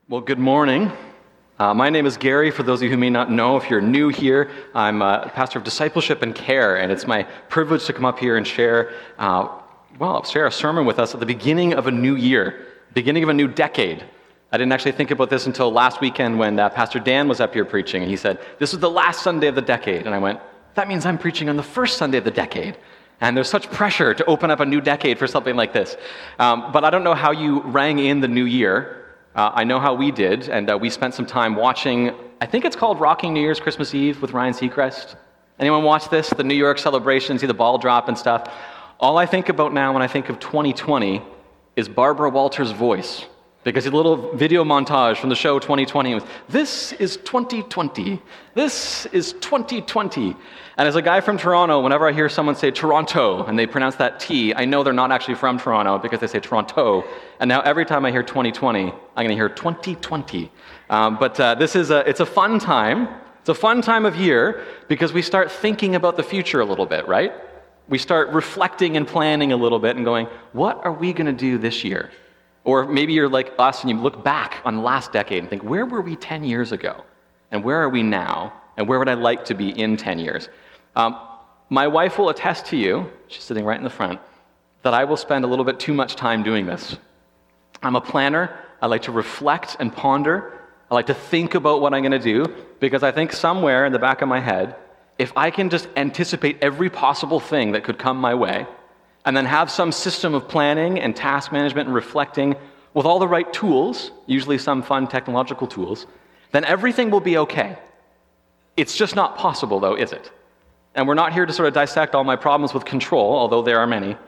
Well, good morning. My name is Gary. For those of you who may not know, if you're new here, I'm a pastor of discipleship and care, and it's my privilege to come up here and share a sermon with us at the beginning of a new year, beginning of a new decade. I didn't actually think about this until last weekend when Pastor Dan was up here preaching, and he said, "This is the last Sunday of the decade." And I went, "That means I'm preaching on the first Sunday of the decade." And there's such pressure to open up a new decade for something like this. But I don't know how you rang in the new year. I know how we did, and we spent some time watching, I think it's called Rocking New Year's Christmas Eve with Ryan Seacrest. Anyone watch this? The New York celebration, see the ball drop and stuff. All I think about now when I think of 2020 is Barbara Walters' voice. Because a little video montage from the show 2020 was, "This is 2020. This is 2020. And as a guy from Toronto, whenever I hear someone say Toronto and they pronounce that T, I know they're not actually from Toronto because they say Toronto. And now every time I hear 2020, I'm going to hear 2020. It's a fun time. It's a fun time of year because we start thinking about the future a little bit, right? We start reflecting and planning a little bit and going, what are we going to do this year? Or maybe you're like us and you look back on the last decade and think, where were we 10 years ago? And where are we now? And where would I like to be in 10 years? My wife will attest to you, she's sitting right in the front, that I will spend a little bit too much time doing this. I'm a planner. I like to reflect and ponder. I like to think about what I'm going to do because I think somewhere in the back of my head, if I can just anticipate every possible thing that could come my way, and then have some system of planning and task management and reflecting with all the right tools, usually some fun technological tools, then everything will be okay. It's just not possible, though, is it? And we're not here to sort of dissect all my problems with control, although there are many.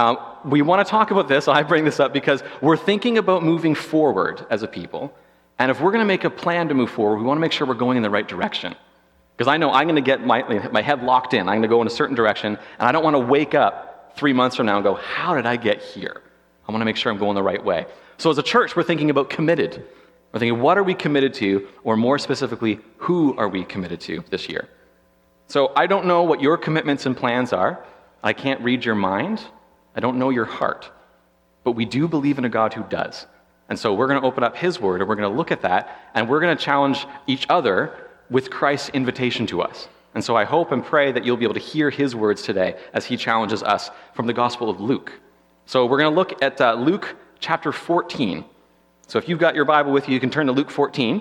We want to talk about this. I bring this up because we're thinking about moving forward as a people. And if we're going to make a plan to move forward, we want to make sure we're going in the right direction. Because I know I'm going to get my head locked in. I'm going to go in a certain direction, and I don't want to wake up 3 months from now and go, how did I get here? I want to make sure I'm going the right way. So as a church, we're thinking about committed. We're thinking, what are we committed to? Or more specifically, who are we committed to this year? So I don't know what your commitments and plans are. I can't read your mind. I don't know your heart. But we do believe in a God who does. And so we're going to open up His Word, and we're going to look at that, and we're going to challenge each other with Christ's invitation to us. And so I hope and pray that you'll be able to hear His words today as He challenges us from the Gospel of Luke. So we're going to look at Luke chapter 14. So if you've got your Bible with you, you can turn to Luke 14.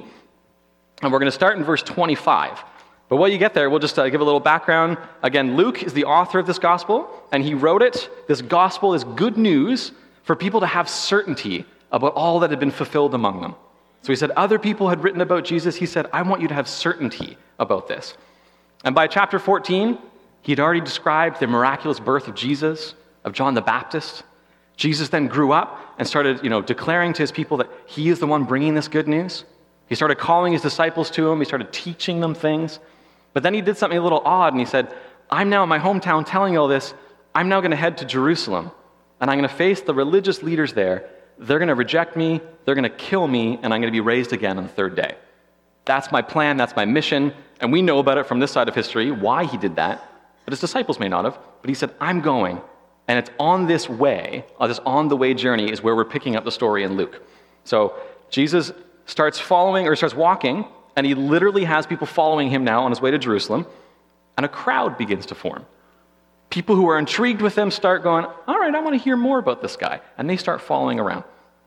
And we're going to start in verse 25. But while you get there, we'll just give a little background. Again, Luke is the author of this Gospel, and he wrote it. This Gospel is good news for people to have certainty about all that had been fulfilled among them. So he said other people had written about Jesus. He said, I want you to have certainty about this. And by chapter 14, he had already described the miraculous birth of Jesus, of John the Baptist. Jesus then grew up and started, declaring to his people that he is the one bringing this good news. He started calling his disciples to him. He started teaching them things. But then he did something a little odd, and he said, I'm now in my hometown telling you all this. I'm now going to head to Jerusalem, and I'm going to face the religious leaders there. They're going to reject me. They're going to kill me, and I'm going to be raised again on the third day. That's my plan. That's my mission. And we know about it from this side of history, why he did that. But his disciples may not have. But he said, I'm going. And it's on this way, this on-the-way journey is where we're picking up the story in Luke. So Jesus starts walking, and he literally has people following him now on his way to Jerusalem. And a crowd begins to form. People who are intrigued with him start going, all right, I want to hear more about this guy. And they start following around.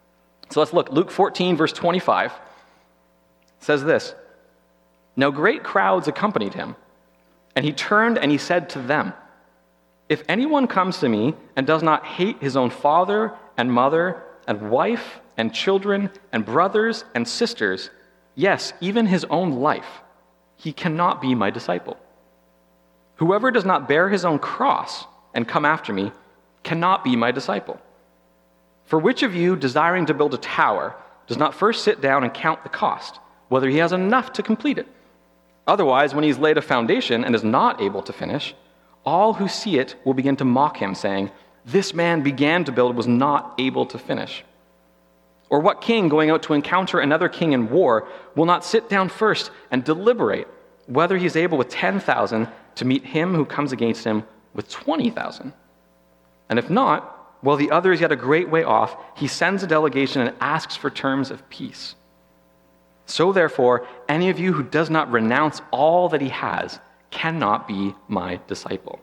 So let's look. Luke 14, verse 25 says this. Now great crowds accompanied him, and he turned and he said to them, if anyone comes to me and does not hate his own father and mother and wife and children and brothers and sisters, yes, even his own life, he cannot be my disciple. Whoever does not bear his own cross and come after me cannot be my disciple. For which of you, desiring to build a tower, does not first sit down and count the cost, whether he has enough to complete it? Otherwise, when he's laid a foundation and is not able to finish, all who see it will begin to mock him, saying, this man began to build, was not able to finish. Or what king going out to encounter another king in war will not sit down first and deliberate whether he is able with 10,000 to meet him who comes against him with 20,000? And if not, while the other is yet a great way off, he sends a delegation and asks for terms of peace. So therefore, any of you who does not renounce all that he has cannot be my disciple.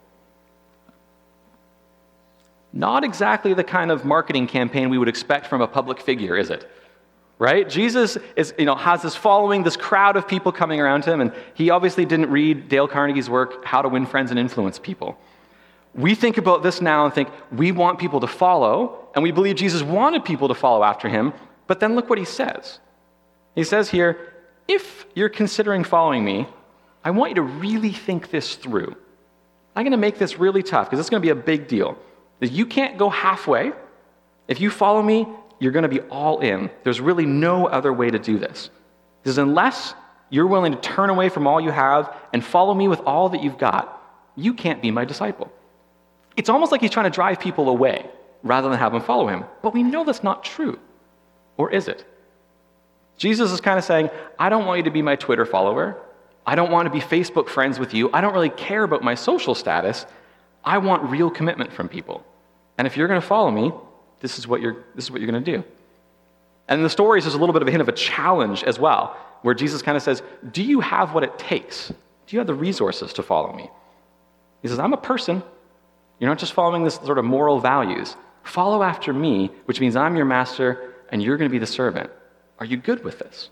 Not exactly the kind of marketing campaign we would expect from a public figure, is it? Right? Jesus has this following, this crowd of people coming around him, and he obviously didn't read Dale Carnegie's work, How to Win Friends and Influence People. We think about this now and think, we want people to follow, and we believe Jesus wanted people to follow after him, but then look what he says. He says here, if you're considering following me, I want you to really think this through. I'm going to make this really tough, because it's going to be a big deal. You can't go halfway. If you follow me, you're going to be all in. There's really no other way to do this. Because unless you're willing to turn away from all you have and follow me with all that you've got, you can't be my disciple. It's almost like he's trying to drive people away rather than have them follow him. But we know that's not true. Or is it? Jesus is kind of saying, I don't want you to be my Twitter follower. I don't want to be Facebook friends with you. I don't really care about my social status. I want real commitment from people. And if you're going to follow me, this is what you're going to do. And in the stories, there's a little bit of a hint of a challenge as well, where Jesus kind of says, do you have what it takes? Do you have the resources to follow me? He says, I'm a person. You're not just following this sort of moral values. Follow after me, which means I'm your master and you're going to be the servant. Are you good with this?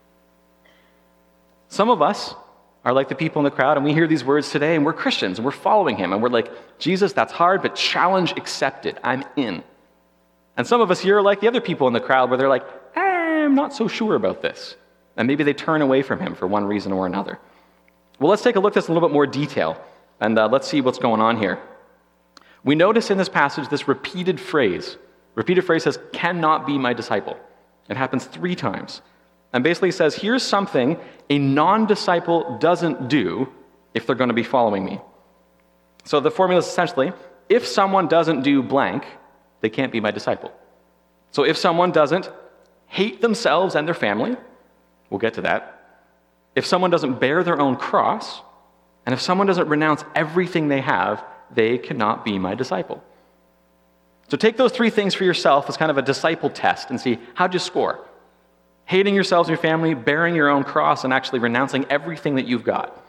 Some of us are like the people in the crowd, and we hear these words today, and we're Christians, and we're following him, and we're like, Jesus, that's hard, but challenge accepted. I'm in. And some of us here are like the other people in the crowd, where they're like, I'm not so sure about this. And maybe they turn away from him for one reason or another. Well, let's take a look at this in a little bit more detail, and let's see what's going on here. We notice in this passage this repeated phrase. Repeated phrase says, cannot be my disciple. It happens 3 times. And basically says, here's something a non-disciple doesn't do if they're going to be following me. So the formula is essentially, if someone doesn't do blank, they can't be my disciple. So if someone doesn't hate themselves and their family, we'll get to that. If someone doesn't bear their own cross, and if someone doesn't renounce everything they have, they cannot be my disciple. So take those 3 things for yourself as kind of a disciple test and see, how'd you score? Hating yourselves and your family, bearing your own cross, and actually renouncing everything that you've got.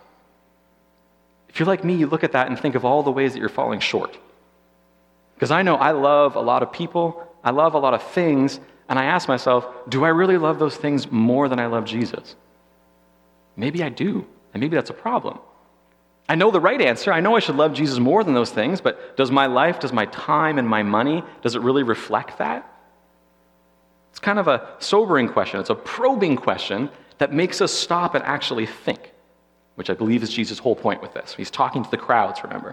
If you're like me, you look at that and think of all the ways that you're falling short. Because I know I love a lot of people, I love a lot of things, and I ask myself, do I really love those things more than I love Jesus? Maybe I do, and maybe that's a problem. I know the right answer. I know I should love Jesus more than those things, but does my life, does my time and my money, does it really reflect that? It's kind of a sobering question. It's a probing question that makes us stop and actually think, which I believe is Jesus' whole point with this. He's talking to the crowds, remember.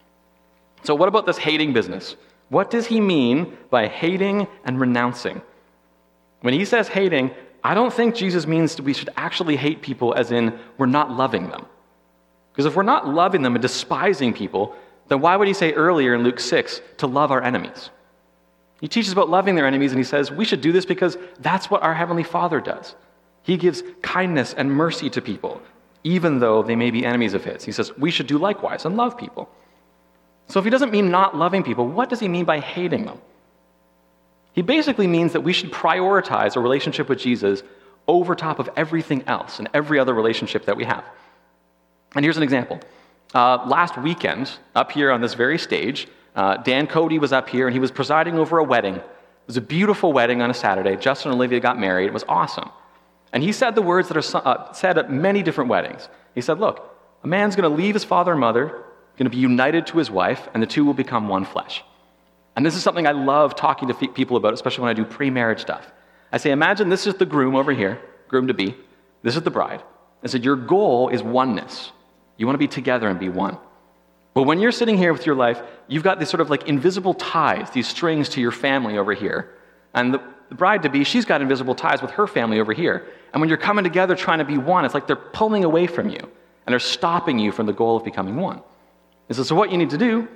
So what about this hating business? What does he mean by hating and renouncing? When he says hating, I don't think Jesus means that we should actually hate people as in we're not loving them. Because if we're not loving them and despising people, then why would he say earlier in Luke 6 to love our enemies? He teaches about loving their enemies, and he says we should do this because that's what our Heavenly Father does. He gives kindness and mercy to people, even though they may be enemies of his. He says we should do likewise and love people. So if he doesn't mean not loving people, what does he mean by hating them? He basically means that we should prioritize a relationship with Jesus over top of everything else and every other relationship that we have. And here's an example. Last weekend, up here on this very stage, Dan Cody was up here and he was presiding over a wedding. It was a beautiful wedding on a Saturday. Justin and Olivia got married. It was awesome. And he said the words that are said at many different weddings. He said, look, a man's going to leave his father and mother, going to be united to his wife, and the two will become one flesh. And this is something I love talking to people about, especially when I do pre-marriage stuff. I say, imagine this is the groom over here, groom-to-be. This is the bride. I said, your goal is oneness. You want to be together and be one. But when you're sitting here with your life, you've got these sort of like invisible ties, these strings to your family over here. And the bride-to-be, she's got invisible ties with her family over here. And when you're coming together trying to be one, it's like they're pulling away from you. And they're stopping you from the goal of becoming one. And so what you need to do,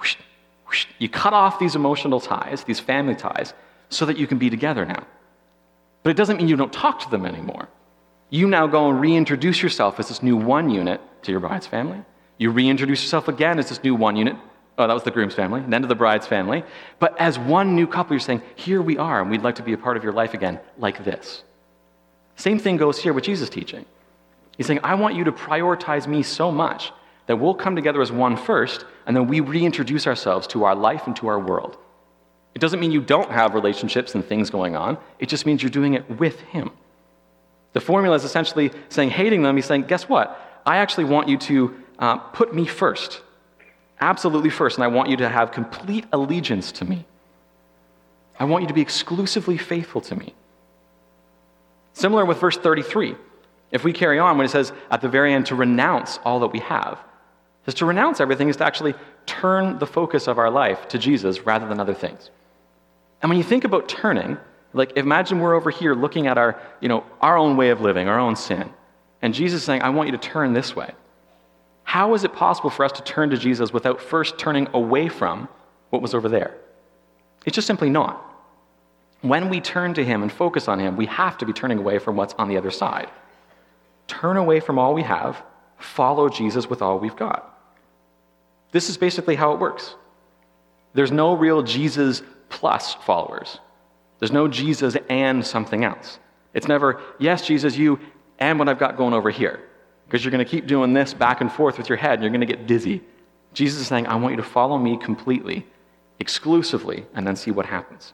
you cut off these emotional ties, these family ties, so that you can be together now. But it doesn't mean you don't talk to them anymore. You now go and reintroduce yourself as this new one unit to your bride's family. You reintroduce yourself again as this new one unit. Oh, that was the groom's family, and then to the bride's family. But as one new couple, you're saying, here we are, and we'd like to be a part of your life again, like this. Same thing goes here with Jesus' teaching. He's saying, I want you to prioritize me so much that we'll come together as one first, and then we reintroduce ourselves to our life and to our world. It doesn't mean you don't have relationships and things going on. It just means you're doing it with him. The formula is essentially saying, hating them, he's saying, guess what? I actually want you to put me first, absolutely first, and I want you to have complete allegiance to me. I want you to be exclusively faithful to me. Similar with verse 33. If we carry on, when it says at the very end to renounce all that we have, it says to renounce everything is to actually turn the focus of our life to Jesus rather than other things. And when you think about turning, like imagine we're over here looking at our own way of living, our own sin, and Jesus is saying, I want you to turn this way. How is it possible for us to turn to Jesus without first turning away from what was over there? It's just simply not. When we turn to him and focus on him, we have to be turning away from what's on the other side. Turn away from all we have, follow Jesus with all we've got. This is basically how it works. There's no real Jesus plus followers. There's no Jesus and something else. It's never, yes, Jesus, you and what I've got going over here. Because you're going to keep doing this back and forth with your head and you're going to get dizzy. Jesus is saying, I want you to follow me completely, exclusively, and then see what happens.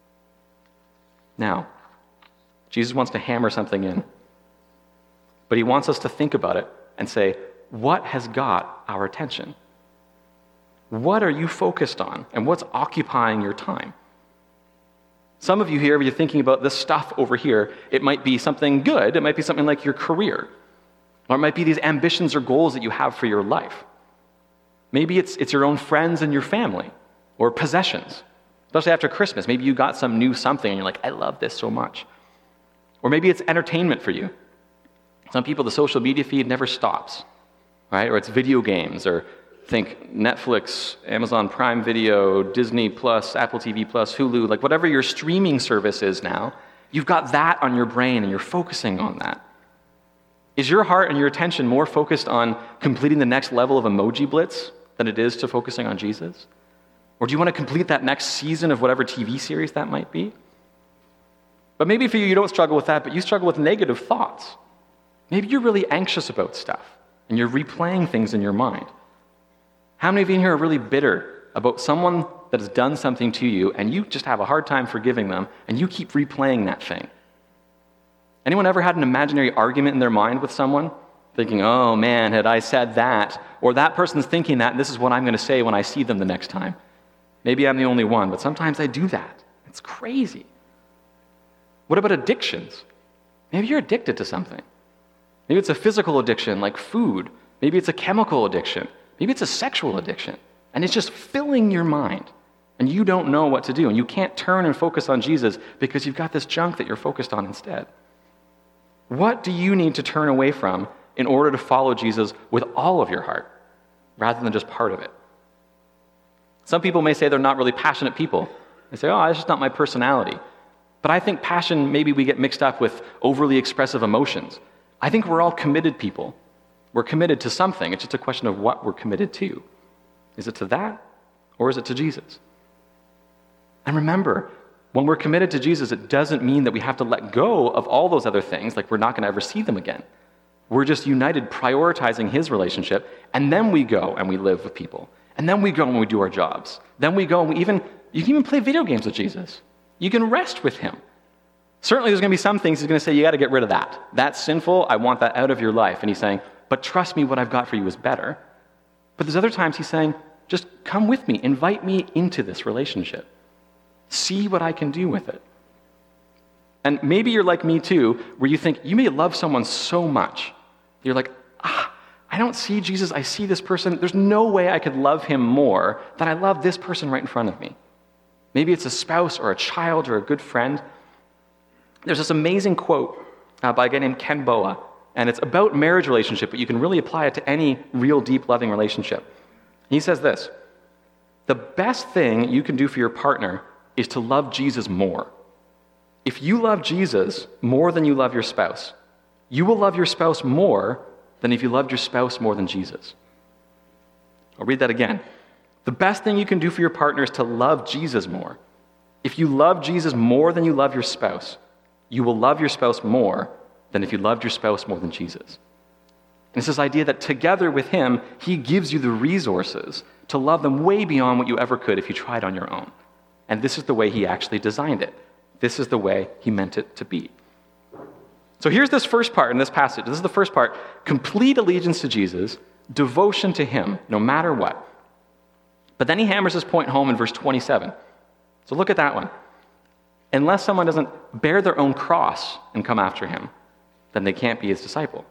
Now, Jesus wants to hammer something in. But he wants us to think about it and say, what has got our attention? What are you focused on? And what's occupying your time? Some of you here, if you're thinking about this stuff over here, it might be something good. It might be something like your career. Or it might be these ambitions or goals that you have for your life. Maybe it's your own friends and your family or possessions. Especially after Christmas. Maybe you got some new something and you're like, I love this so much. Or maybe it's entertainment for you. Some people, the social media feed never stops, right? Or it's video games, or think Netflix, Amazon Prime Video, Disney Plus, Apple TV Plus, Hulu, like whatever your streaming service is now, you've got that on your brain and you're focusing on that. Is your heart and your attention more focused on completing the next level of emoji blitz than it is to focusing on Jesus? Or do you want to complete that next season of whatever TV series that might be? But maybe for you, you don't struggle with that, but you struggle with negative thoughts. Maybe you're really anxious about stuff, and you're replaying things in your mind. How many of you in here are really bitter about someone that has done something to you, and you just have a hard time forgiving them, and you keep replaying that thing? Anyone ever had an imaginary argument in their mind with someone? Thinking, oh man, had I said that? Or that person's thinking that, and this is what I'm going to say when I see them the next time. Maybe I'm the only one, but sometimes I do that. It's crazy. What about addictions? Maybe you're addicted to something. Maybe it's a physical addiction like food. Maybe it's a chemical addiction. Maybe it's a sexual addiction. And it's just filling your mind. And you don't know what to do. And you can't turn and focus on Jesus because you've got this junk that you're focused on instead. What do you need to turn away from in order to follow Jesus with all of your heart rather than just part of it? Some people may say they're not really passionate people. They say, oh, that's just not my personality. But I think passion, maybe we get mixed up with overly expressive emotions. I think we're all committed people. We're committed to something. It's just a question of what we're committed to. Is it to that, or is it to Jesus? And remember, when we're committed to Jesus, it doesn't mean that we have to let go of all those other things, like we're not going to ever see them again. We're just united, prioritizing his relationship, and then we go and we live with people. And then we go and we do our jobs. Then we go and you can even play video games with Jesus. You can rest with him. Certainly there's going to be some things he's going to say, you got to get rid of that. That's sinful. I want that out of your life. And he's saying, but trust me, what I've got for you is better. But there's other times he's saying, just come with me. Invite me into this relationship. See what I can do with it. And maybe you're like me too, where you think you may love someone so much. You're like, I don't see Jesus. I see this person. There's no way I could love him more than I love this person right in front of me. Maybe it's a spouse or a child or a good friend. There's this amazing quote by a guy named Ken Boa, and it's about marriage relationship, but you can really apply it to any real deep loving relationship. He says this: the best thing you can do for your partner is to love Jesus more. If you love Jesus more than you love your spouse, you will love your spouse more than if you loved your spouse more than Jesus. I'll read that again. The best thing you can do for your partner is to love Jesus more. If you love Jesus more than you love your spouse, you will love your spouse more than if you loved your spouse more than Jesus. And it's this idea that together with him, he gives you the resources to love them way beyond what you ever could if you tried on your own. And this is the way he actually designed it. This is the way he meant it to be. So here's this first part in this passage. This is the first part. Complete allegiance to Jesus, devotion to him, no matter what. But then he hammers this point home in verse 27. So look at that one. Unless someone doesn't bear their own cross and come after him, then they can't be his disciple.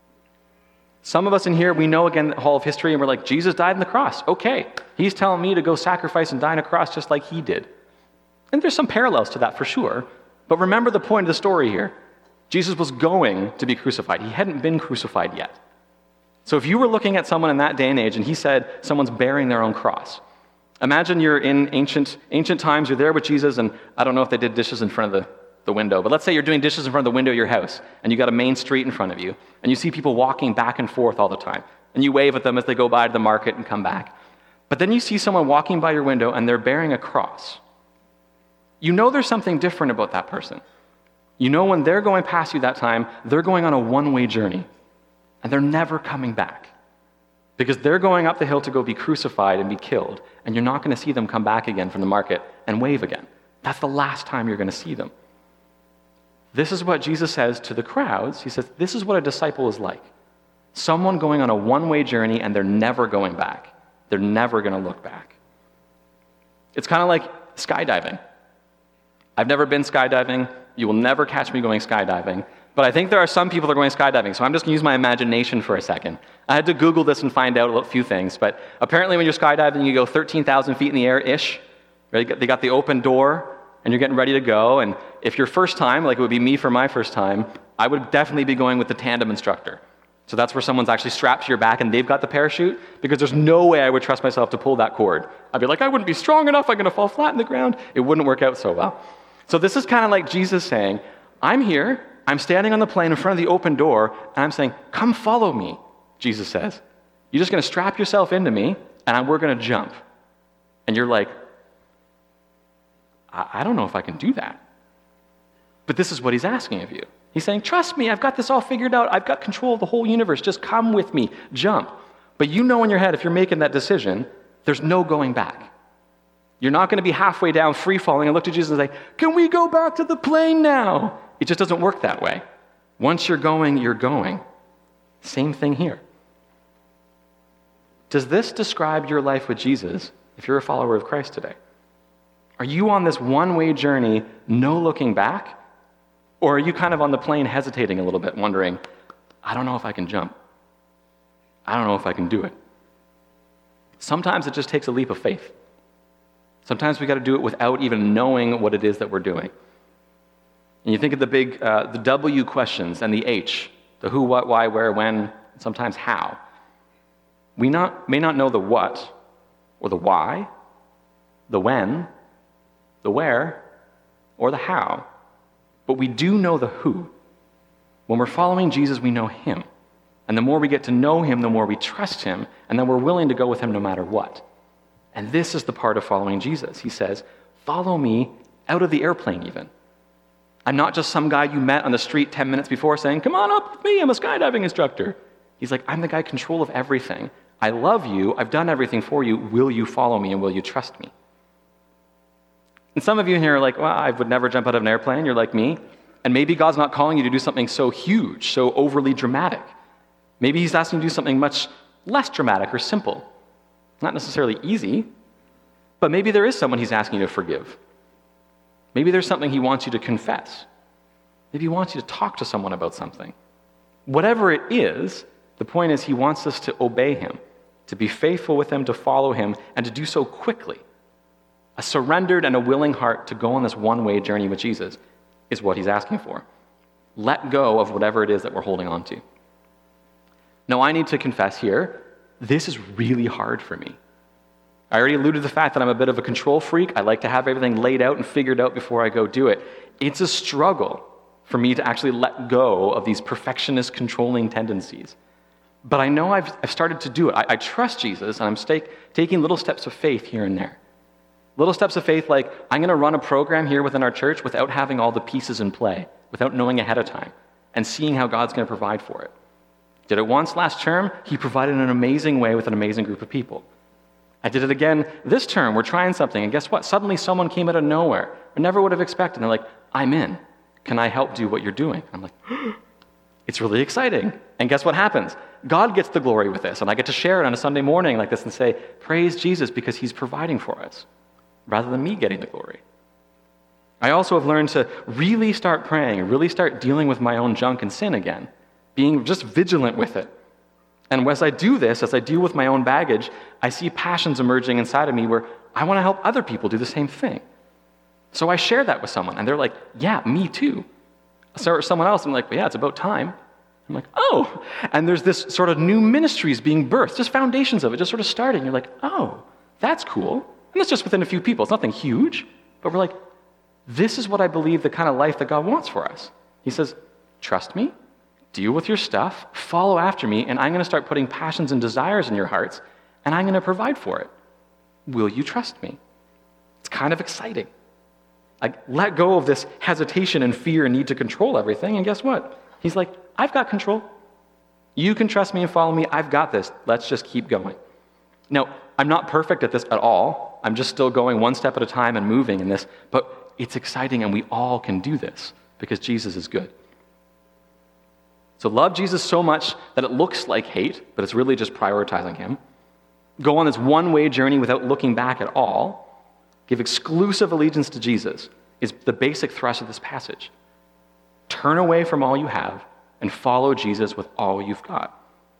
Some of us in here, we know again the whole of history, and we're like, Jesus died on the cross. Okay, he's telling me to go sacrifice and die on a cross just like he did. And there's some parallels to that for sure. But remember the point of the story here. Jesus was going to be crucified. He hadn't been crucified yet. So if you were looking at someone in that day and age and he said someone's bearing their own cross, imagine you're in ancient times, you're there with Jesus, and I don't know if they did dishes in front of the window, but let's say you're doing dishes in front of the window of your house, and you got a main street in front of you, and you see people walking back and forth all the time, and you wave at them as they go by to the market and come back. But then you see someone walking by your window, and they're bearing a cross. You know there's something different about that person. You know when they're going past you that time, they're going on a one-way journey, and they're never coming back. Because they're going up the hill to go be crucified and be killed, and you're not going to see them come back again from the market and wave again. That's the last time you're going to see them. This is what Jesus says to the crowds. He says, this is what a disciple is like. Someone going on a one-way journey, and they're never going back. They're never going to look back. It's kind of like skydiving. I've never been skydiving. You will never catch me going skydiving. But I think there are some people that are going skydiving, so I'm just going to use my imagination for a second. I had to Google this and find out a few things, but apparently when you're skydiving, you go 13,000 feet in the air-ish. Right? They got the open door, and you're getting ready to go, and if your first time, like it would be me for my first time, I would definitely be going with the tandem instructor. So that's where someone's actually strapped to your back and they've got the parachute, because there's no way I would trust myself to pull that cord. I'd be like, I wouldn't be strong enough, I'm going to fall flat in the ground. It wouldn't work out so well. So this is kind of like Jesus saying, I'm here, I'm standing on the plane in front of the open door, and I'm saying, come follow me, Jesus says. You're just going to strap yourself into me, and we're going to jump. And you're like, I don't know if I can do that. But this is what he's asking of you. He's saying, trust me, I've got this all figured out. I've got control of the whole universe. Just come with me, jump. But you know in your head, if you're making that decision, there's no going back. You're not going to be halfway down, free-falling, and look to Jesus and say, can we go back to the plane now? It just doesn't work that way. Once you're going, you're going. Same thing here. Does this describe your life with Jesus if you're a follower of Christ today? Are you on this one-way journey, no looking back? Or are you kind of on the plane hesitating a little bit, wondering, I don't know if I can jump. I don't know if I can do it. Sometimes it just takes a leap of faith. Sometimes we got to do it without even knowing what it is that we're doing. And you think of the big, the W questions and the H, the who, what, why, where, when, sometimes how. We may not know the what, or the why, the when, the where, or the how, but we do know the who. When we're following Jesus, we know him. And the more we get to know him, the more we trust him, and then we're willing to go with him no matter what. And this is the part of following Jesus. He says, follow me out of the airplane even. I'm not just some guy you met on the street 10 minutes before saying, come on up with me, I'm a skydiving instructor. He's like, I'm the guy in control of everything. I love you, I've done everything for you. Will you follow me and will you trust me? And some of you here are like, well, I would never jump out of an airplane. You're like me. And maybe God's not calling you to do something so huge, so overly dramatic. Maybe he's asking you to do something much less dramatic or simple. Not necessarily easy, but maybe there is someone he's asking you to forgive. Maybe there's something he wants you to confess. Maybe he wants you to talk to someone about something. Whatever it is, the point is he wants us to obey him, to be faithful with him, to follow him, and to do so quickly. A surrendered and a willing heart to go on this one-way journey with Jesus is what he's asking for. Let go of whatever it is that we're holding on to. Now, I need to confess here, this is really hard for me. I already alluded to the fact that I'm a bit of a control freak. I like to have everything laid out and figured out before I go do it. It's a struggle for me to actually let go of these perfectionist, controlling tendencies. But I know I've started to do it. I trust Jesus, and I'm taking little steps of faith here and there. Little steps of faith like, I'm going to run a program here within our church without having all the pieces in play, without knowing ahead of time. and seeing how God's going to provide for it. Did it once last term. He provided in an amazing way with an amazing group of people. I did it again this term. We're trying something, and guess what? Suddenly someone came out of nowhere. I never would have expected. And they're like, I'm in. Can I help do what you're doing? I'm like, it's really exciting. And guess what happens? God gets the glory with this, and I get to share it on a Sunday morning like this and say, praise Jesus because he's providing for us, rather than me getting the glory. I also have learned to really start praying, really start dealing with my own junk and sin again, being just vigilant with it. And as I do this, as I deal with my own baggage, I see passions emerging inside of me where I want to help other people do the same thing. So I share that with someone, and they're like, yeah, me too. So someone else, I'm like, well, yeah, it's about time. I'm like, oh. And there's this sort of new ministries being birthed, just foundations of it, just sort of starting. You're like, oh, that's cool. And that's just within a few people. It's nothing huge. But we're like, this is what I believe the kind of life that God wants for us. He says, trust me, deal with your stuff, follow after me, and I'm going to start putting passions and desires in your hearts, and I'm going to provide for it. Will you trust me? It's kind of exciting. I let go of this hesitation and fear and need to control everything, and guess what? He's like, I've got control. You can trust me and follow me. I've got this. Let's just keep going. Now, I'm not perfect at this at all. I'm just still going one step at a time and moving in this, but it's exciting, and we all can do this because Jesus is good. So love Jesus so much that it looks like hate, but it's really just prioritizing him. Go on this one-way journey without looking back at all. Give exclusive allegiance to Jesus is the basic thrust of this passage. Turn away from all you have and follow Jesus with all you've got.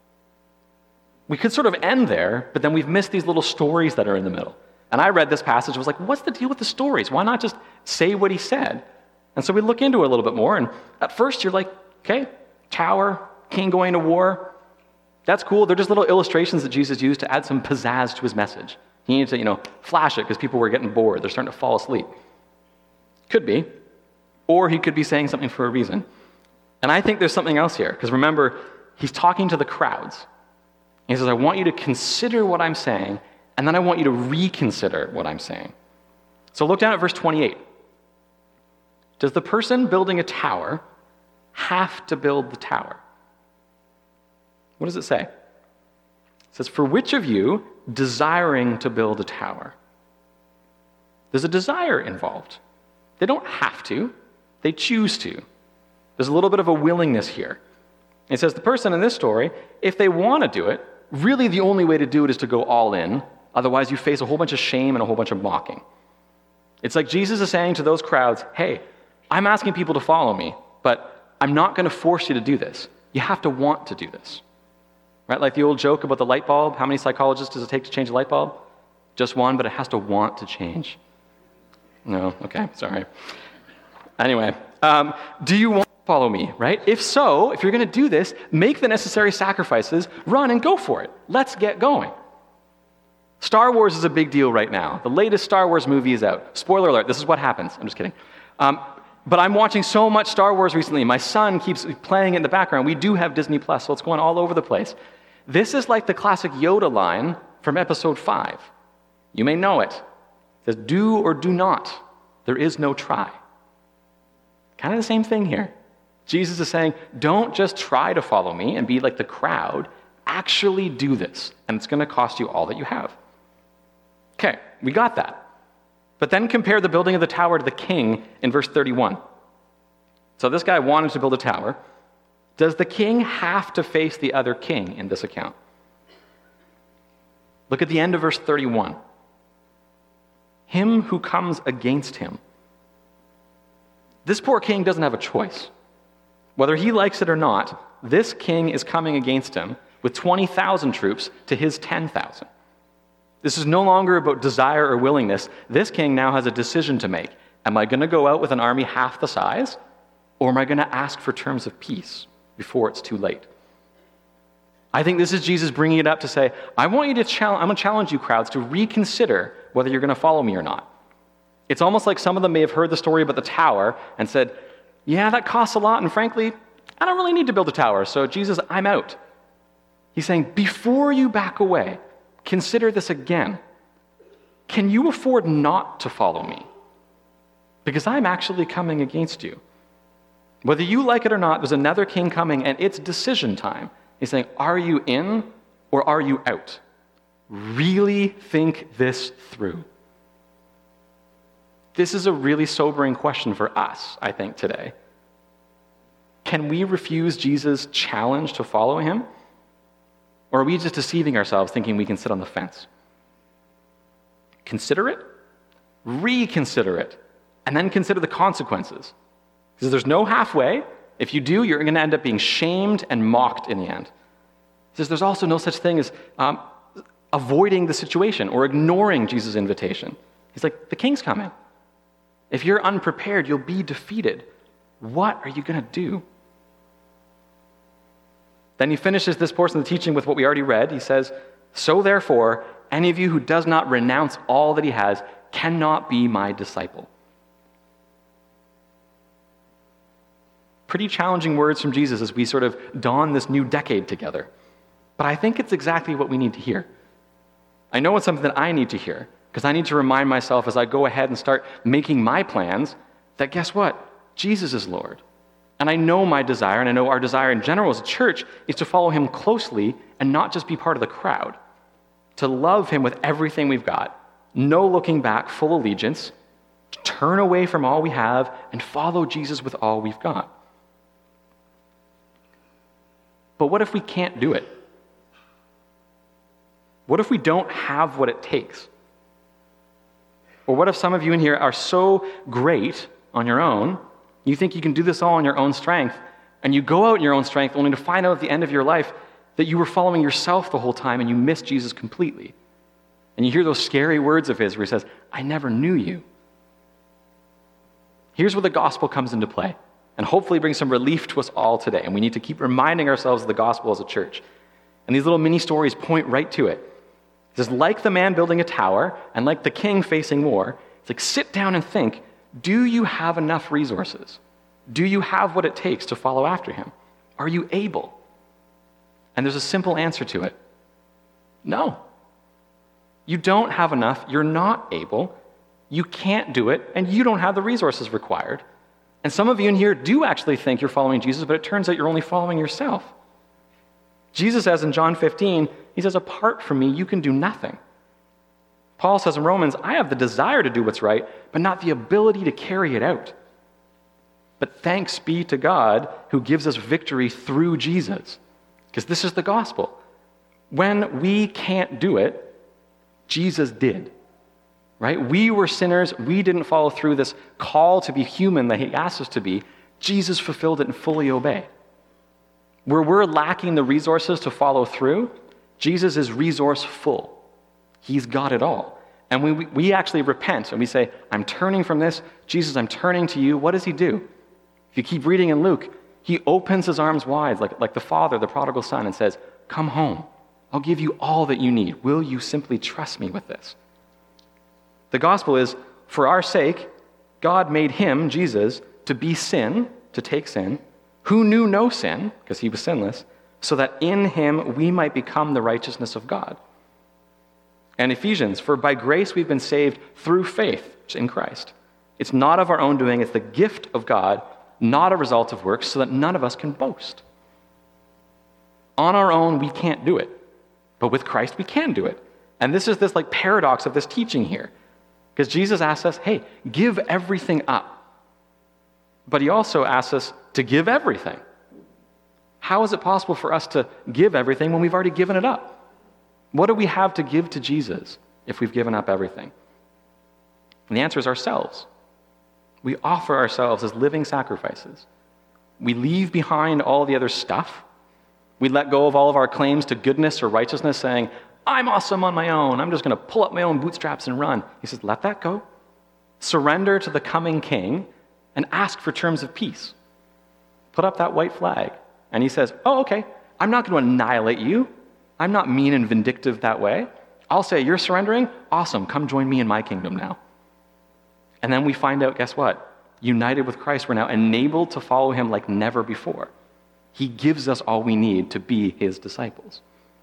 We could sort of end there, but then we've missed these little stories that are in the middle. And I read this passage and was like, what's the deal with the stories? Why not just say what he said? And so we look into it a little bit more, and at first you're like, okay, tower, king going to war, that's cool. They're just little illustrations that Jesus used to add some pizzazz to his message. He needed to, flash it because people were getting bored. They're starting to fall asleep. Could be. Or he could be saying something for a reason. And I think there's something else here, because remember, he's talking to the crowds. He says, I want you to consider what I'm saying, and then I want you to reconsider what I'm saying. So look down at verse 28. Does the person building a tower have to build the tower? What does it say? It says, for which of you desiring to build a tower? There's a desire involved. They don't have to. They choose to. There's a little bit of a willingness here. It says the person in this story, if they want to do it, really the only way to do it is to go all in. Otherwise, you face a whole bunch of shame and a whole bunch of mocking. It's like Jesus is saying to those crowds, hey, I'm asking people to follow me, but I'm not going to force you to do this. You have to want to do this. Right? Like the old joke about the light bulb. How many psychologists does it take to change a light bulb? Just one, but it has to want to change. No? Okay, sorry. Anyway, do you want to follow me, right? If so, if you're going to do this, make the necessary sacrifices, run and go for it. Let's get going. Star Wars is a big deal right now. The latest Star Wars movie is out. Spoiler alert, this is what happens. I'm just kidding. But I'm watching so much Star Wars recently. My son keeps playing it in the background. We do have Disney Plus, so it's going all over the place. This is like the classic Yoda line from episode 5. You may know it. It says, do or do not. There is no try. Kind of the same thing here. Jesus is saying, don't just try to follow me and be like the crowd. Actually do this, and it's going to cost you all that you have. Okay, we got that. But then compare the building of the tower to the king in verse 31. So this guy wanted to build a tower. Does the king have to face the other king in this account? Look at the end of verse 31. Him who comes against him. This poor king doesn't have a choice. Whether he likes it or not, this king is coming against him with 20,000 troops to his 10,000. This is no longer about desire or willingness. This king now has a decision to make. Am I going to go out with an army half the size, or am I going to ask for terms of peace before it's too late? I think this is Jesus bringing it up to say, I'm going to challenge you crowds to reconsider whether you're going to follow me or not. It's almost like some of them may have heard the story about the tower and said, yeah, that costs a lot, and frankly, I don't really need to build a tower, so Jesus, I'm out. He's saying, before you back away, consider this again. Can you afford not to follow me? Because I'm actually coming against you. Whether you like it or not, there's another king coming, and it's decision time. He's saying, are you in or are you out? Really think this through. This is a really sobering question for us, I think, today. Can we refuse Jesus' challenge to follow him? Or are we just deceiving ourselves thinking we can sit on the fence? Consider it, reconsider it, and then consider the consequences. Because there's no halfway. If you do, you're going to end up being shamed and mocked in the end. He says there's also no such thing as avoiding the situation or ignoring Jesus' invitation. He's like, the king's coming. If you're unprepared, you'll be defeated. What are you going to do? Then he finishes this portion of the teaching with what we already read. He says, so therefore, any of you who does not renounce all that he has cannot be my disciple. Pretty challenging words from Jesus as we sort of dawn this new decade together. But I think it's exactly what we need to hear. I know it's something that I need to hear, because I need to remind myself as I go ahead and start making my plans that guess what? Jesus is Lord. And I know my desire, and I know our desire in general as a church, is to follow him closely and not just be part of the crowd. To love him with everything we've got, no looking back, full allegiance, to turn away from all we have and follow Jesus with all we've got. But what if we can't do it? What if we don't have what it takes? Or what if some of you in here are so great on your own, you think you can do this all on your own strength, and you go out in your own strength only to find out at the end of your life that you were following yourself the whole time and you missed Jesus completely. And you hear those scary words of his where he says, I never knew you. Here's where the gospel comes into play, and hopefully brings some relief to us all today. And we need to keep reminding ourselves of the gospel as a church. And these little mini stories point right to it. It says, like the man building a tower and like the king facing war, it's like sit down and think, do you have enough resources? Do you have what it takes to follow after him? Are you able? And there's a simple answer to it. No. You don't have enough. You're not able. You can't do it, and you don't have the resources required. And some of you in here do actually think you're following Jesus, but it turns out you're only following yourself. Jesus says in John 15, he says, apart from me, you can do nothing. Paul says in Romans, I have the desire to do what's right, but not the ability to carry it out. But thanks be to God who gives us victory through Jesus. Because this is the gospel. When we can't do it, Jesus did. Right? We were sinners. We didn't follow through this call to be human that he asked us to be. Jesus fulfilled it and fully obeyed. Where we're lacking the resources to follow through, Jesus is resourceful. He's got it all. And when we actually repent and we say, I'm turning from this, Jesus, I'm turning to you, what does he do? If you keep reading in Luke, he opens his arms wide like the father, the prodigal son, and says, come home. I'll give you all that you need. Will you simply trust me with this? The gospel is, for our sake, God made him, Jesus, to be sin, to take sin, who knew no sin, because he was sinless, so that in him we might become the righteousness of God. And Ephesians, for by grace we've been saved through faith in Christ. It's not of our own doing, it's the gift of God, not a result of works, so that none of us can boast. On our own, we can't do it. But with Christ, we can do it. And this is this paradox of this teaching here. Because Jesus asks us, hey, give everything up. But he also asks us to give everything. How is it possible for us to give everything when we've already given it up? What do we have to give to Jesus if we've given up everything? And the answer is ourselves. We offer ourselves as living sacrifices. We leave behind all the other stuff. We let go of all of our claims to goodness or righteousness, saying, I'm awesome on my own. I'm just going to pull up my own bootstraps and run. He says, let that go. Surrender to the coming king and ask for terms of peace. Put up that white flag. And he says, oh, okay, I'm not going to annihilate you. I'm not mean and vindictive that way. I'll say, you're surrendering? Awesome, come join me in my kingdom now. And then we find out, guess what? United with Christ, we're now enabled to follow him like never before. He gives us all we need to be his disciples.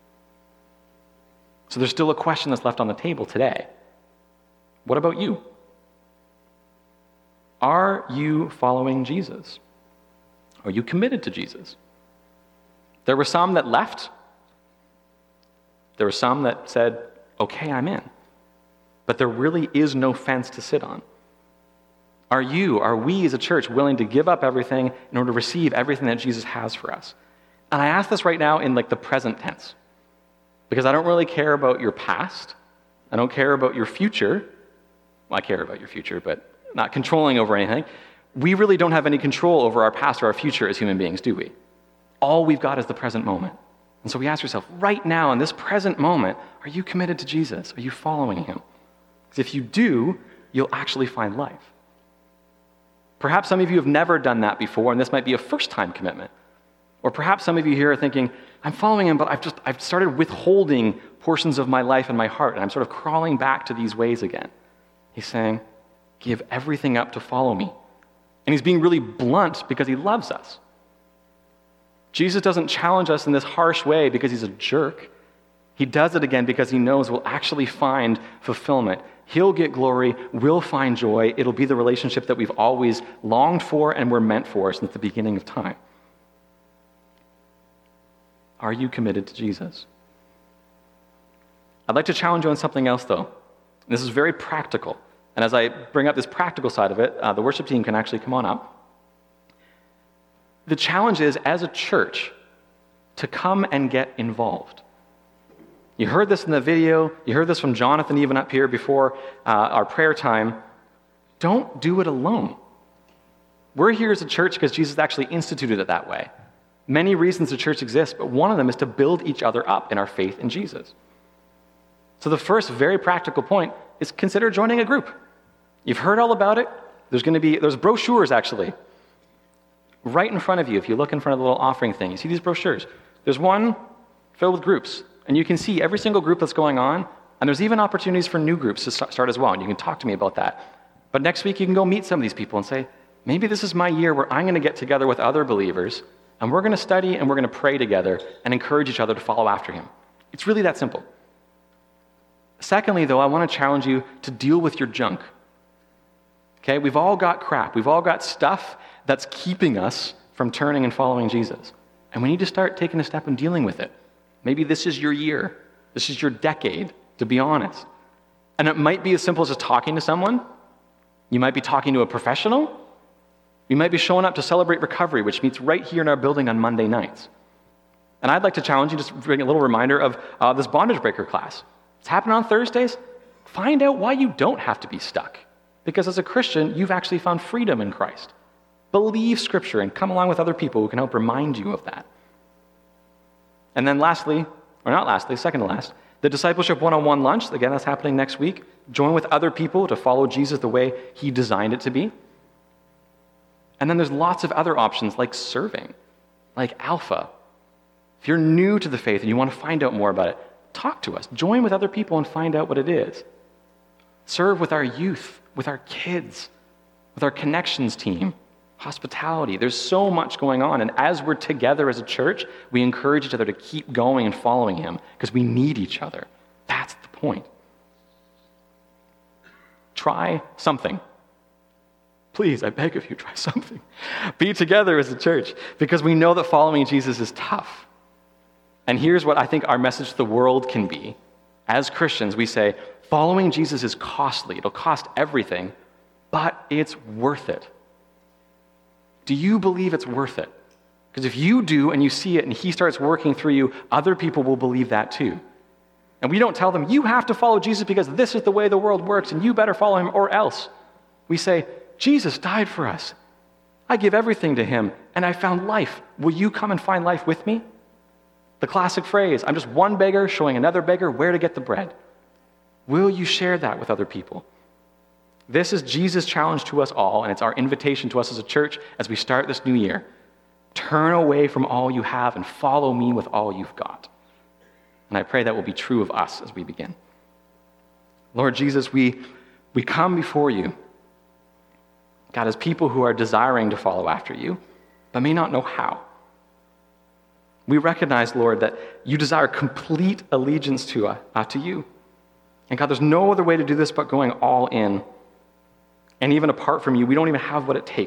So there's still a question that's left on the table today. What about you? Are you following Jesus? Are you committed to Jesus? There were some that left. There were some that said, okay, I'm in. But there really is no fence to sit on. Are we as a church willing to give up everything in order to receive everything that Jesus has for us? And I ask this right now in the present tense, because I don't really care about your past. I don't care about your future. Well, I care about your future, but not controlling over anything. We really don't have any control over our past or our future as human beings, do we? All we've got is the present moment. And so we ask ourselves, right now in this present moment, are you committed to Jesus? Are you following him? Because if you do, you'll actually find life. Perhaps some of you have never done that before, and this might be a first-time commitment. Or perhaps some of you here are thinking, I'm following him, but I've started withholding portions of my life and my heart, and I'm sort of crawling back to these ways again. He's saying, give everything up to follow me. And he's being really blunt because he loves us. Jesus doesn't challenge us in this harsh way because he's a jerk. He does it again because he knows we'll actually find fulfillment. He'll get glory, we'll find joy. It'll be the relationship that we've always longed for and were meant for since the beginning of time. Are you committed to Jesus? I'd like to challenge you on something else, though. This is very practical. And as I bring up this practical side of it, the worship team can actually come on up. The challenge is, as a church, to come and get involved. You heard this in the video. You heard this from Jonathan even up here before our prayer time. Don't do it alone. We're here as a church because Jesus actually instituted it that way. Many reasons the church exists, but one of them is to build each other up in our faith in Jesus. So the first very practical point is consider joining a group. You've heard all about it. There's brochures actually right in front of you. If you look in front of the little offering thing, you see these brochures. There's one filled with groups, and you can see every single group that's going on, and there's even opportunities for new groups to start as well, and you can talk to me about that. But next week you can go meet some of these people and say, maybe this is my year where I'm going to get together with other believers, and we're going to study and we're going to pray together and encourage each other to follow after him. It's really that simple. Secondly, though, I want to challenge you to deal with your junk. Okay, we've all got crap. We've all got stuff that's keeping us from turning and following Jesus. And we need to start taking a step and dealing with it. Maybe this is your year. This is your decade, to be honest. And it might be as simple as just talking to someone. You might be talking to a professional. You might be showing up to celebrate recovery, which meets right here in our building on Monday nights. And I'd like to challenge you, just bring a little reminder of this bondage breaker class. It's happening on Thursdays. Find out why you don't have to be stuck. Because as a Christian, you've actually found freedom in Christ. Believe Scripture and come along with other people who can help remind you of that. And then second to last, the Discipleship 101 lunch. Again, that's happening next week. Join with other people to follow Jesus the way he designed it to be. And then there's lots of other options like serving, like Alpha. If you're new to the faith and you want to find out more about it, talk to us. Join with other people and find out what it is. Serve with our youth, with our kids, with our connections team, hospitality. There's so much going on. And as we're together as a church, we encourage each other to keep going and following him because we need each other. That's the point. Try something. Please, I beg of you, try something. Be together as a church because we know that following Jesus is tough. And here's what I think our message to the world can be. As Christians, we say, following Jesus is costly. It'll cost everything, but it's worth it. Do you believe it's worth it? Because if you do and you see it and he starts working through you, other people will believe that too. And we don't tell them, you have to follow Jesus because this is the way the world works and you better follow him or else. We say, Jesus died for us. I give everything to him and I found life. Will you come and find life with me? The classic phrase, I'm just one beggar showing another beggar where to get the bread. Will you share that with other people? This is Jesus' challenge to us all, and it's our invitation to us as a church as we start this new year. Turn away from all you have and follow me with all you've got. And I pray that will be true of us as we begin. Lord Jesus, we come before you, God, as people who are desiring to follow after you, but may not know how. We recognize, Lord, that you desire complete allegiance to you. And God, there's no other way to do this but going all in. And even apart from you, we don't even have what it takes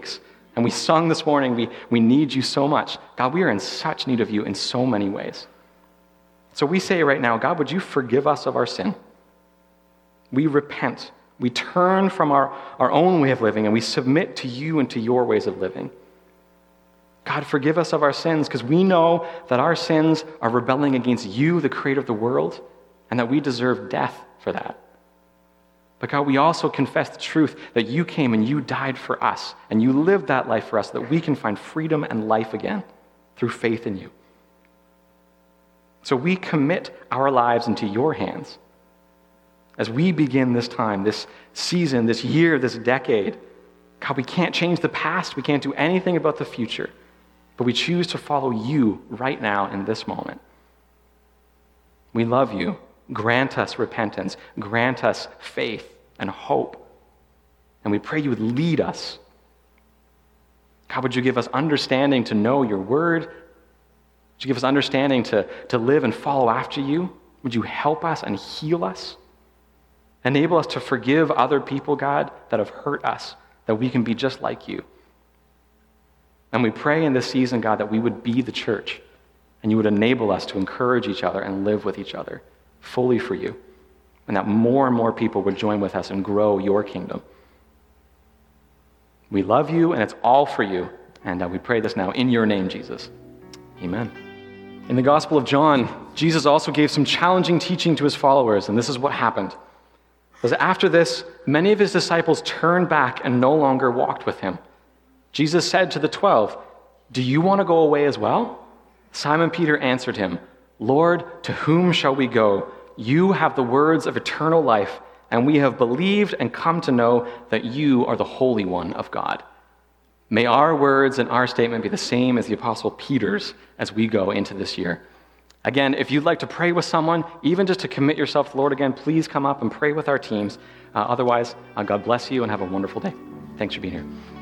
And we sung this morning, we need you so much. God, we are in such need of you in so many ways. So we say right now, God, would you forgive us of our sin? We repent. We turn from our own way of living and we submit to you and to your ways of living. God, forgive us of our sins because we know that our sins are rebelling against you, the creator of the world, and that we deserve death for that. But God, we also confess the truth that you came and you died for us, and you lived that life for us so that we can find freedom and life again through faith in you. So we commit our lives into your hands. As we begin this time, this season, this year, this decade, God, we can't change the past. We can't do anything about the future. But we choose to follow you right now in this moment. We love you. Grant us repentance. Grant us faith and hope. And we pray you would lead us. God, would you give us understanding to know your word? Would you give us understanding to live and follow after you? Would you help us and heal us? Enable us to forgive other people, God, that have hurt us, that we can be just like you. And we pray in this season, God, that we would be the church, and you would enable us to encourage each other and live with each other fully for you, and that more and more people would join with us and grow your kingdom. We love you, and it's all for you, and we pray this now in your name, Jesus. Amen. In the Gospel of John, Jesus also gave some challenging teaching to his followers, and this is what happened. Because after this, many of his disciples turned back and no longer walked with him. Jesus said to the 12, "Do you want to go away as well?" Simon Peter answered him, "Lord, to whom shall we go? You have the words of eternal life, and we have believed and come to know that you are the Holy One of God." May our words and our statement be the same as the Apostle Peter's as we go into this year. Again, if you'd like to pray with someone, even just to commit yourself to the Lord again, please come up and pray with our teams. Otherwise, God bless you and have a wonderful day. Thanks for being here.